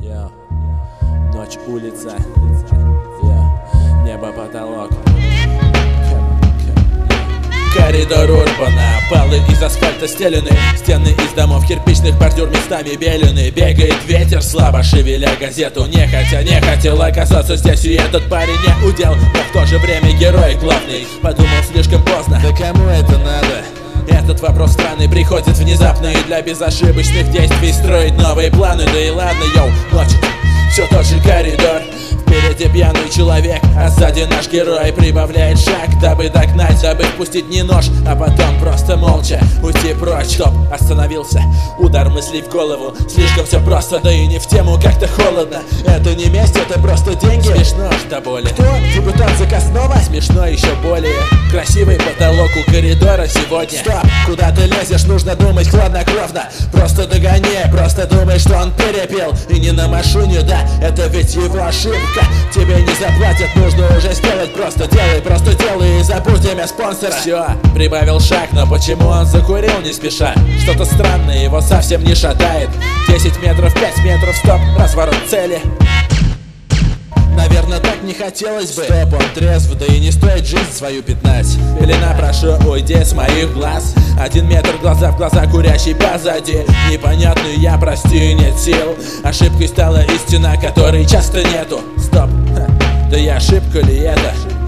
Yeah. Ночь, улица, небо, потолок. Коридор Урбана, полы из асфальта стелены, стены из домов кирпичных, бордюр местами белены. Бегает ветер, слабо шевеля газету. Не хотел оказаться здесь, и этот парень не удел, но в то же время герой главный. Подумал слишком поздно, да кому это надо? Этот вопрос странный приходит внезапно, и для безошибочных действий строить новые планы. Да и ладно, йоу, ночь, все тот же коридор. Впереди пьяный человек, а сзади наш герой прибавляет шаг, дабы догнать, дабы впустить не нож, а потом просто молча уйти прочь. Стоп, остановился, удар мыслей в голову. Слишком все просто, да и не в тему, как-то холодно. Это не месть, это просто деньги. Смешно аж до боли. Кто? Дебютант Заказного? Смешно еще более. Красивый потолок у коридора сегодня. Стоп, куда ты лезешь, нужно думать хладнокровно. Просто догони, просто думай, что он перепил. И не на машине, да, это ведь его ошибка. Тебе не заплатят, нужно уже сделать. Просто делай и забудь имя спонсора. Все, прибавил шаг, но почему он закурил не спеша? Что-то странное, его совсем не шатает. 10 метров, 5 метров, стоп, разворот цели. Наверное, так не хотелось бы. Стоп, он трезв, да и не стоит жизнь свою пятнать. Пелена, прошу, уйди с моих глаз. 1 метр, глаза в глаза, курящий позади. Непонятный я, прости, нет сил. Ошибкой стала истина, которой часто нету. Стоп, да и ошибка ли это?